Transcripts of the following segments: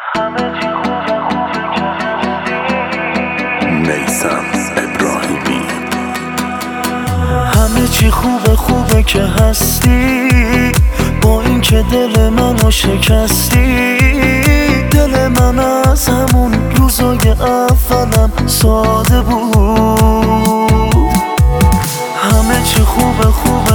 میثم ابراهیمی. همه چی خوبه که هستی، با اینکه دل منو شکستی. دل من از همون روزای اولم ساده بود. همه چی خوبه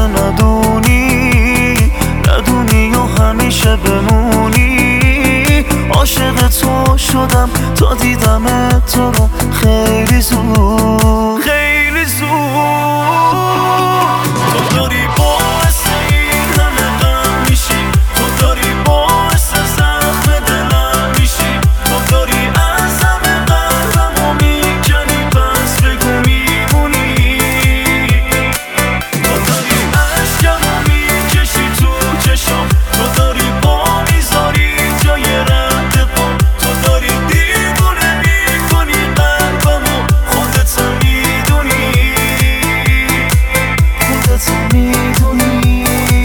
ندونی و همیشه بمونی. عاشق تو شدم تا دیدم تو رو خیلی زود، خیلی زود. تو داری باعث این همه غم میشی، تو داری باعث زخم دلم میشی. تو داری از همه قلبمو میکنی، پس بگو میمونی. تو داری عشقمو میکشی تو چشم، تو داری با میذاری جای رد پا. تو داری دیوونه میکنی قلبمو، خودت میدونی، خودت میدونی.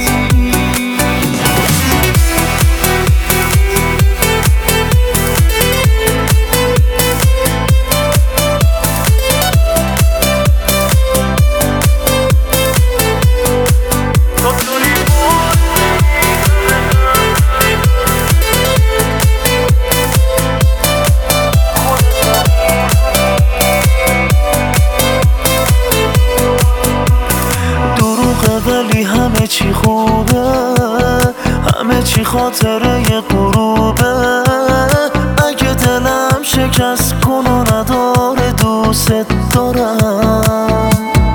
ولی همه چی خوبه، همه چی خاطره غروبه. اگه دلم شکست کن و نداره، دوست دارم.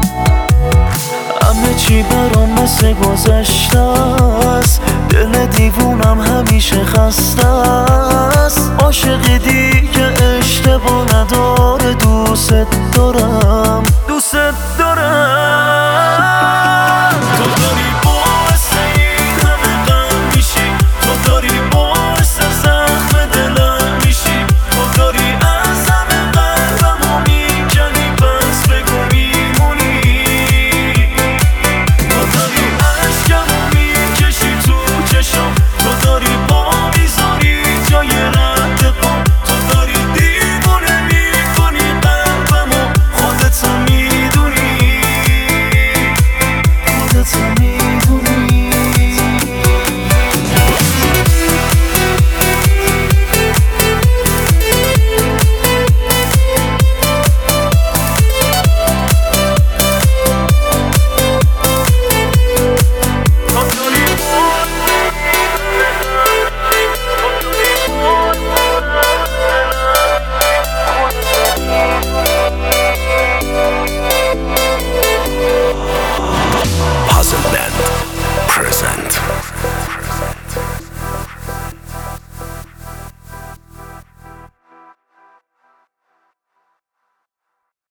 همه چی برام مثل گذشته است، دل دیوونم همیشه خسته است. عاشق دیگه اشتباه نداره، دوست دارم.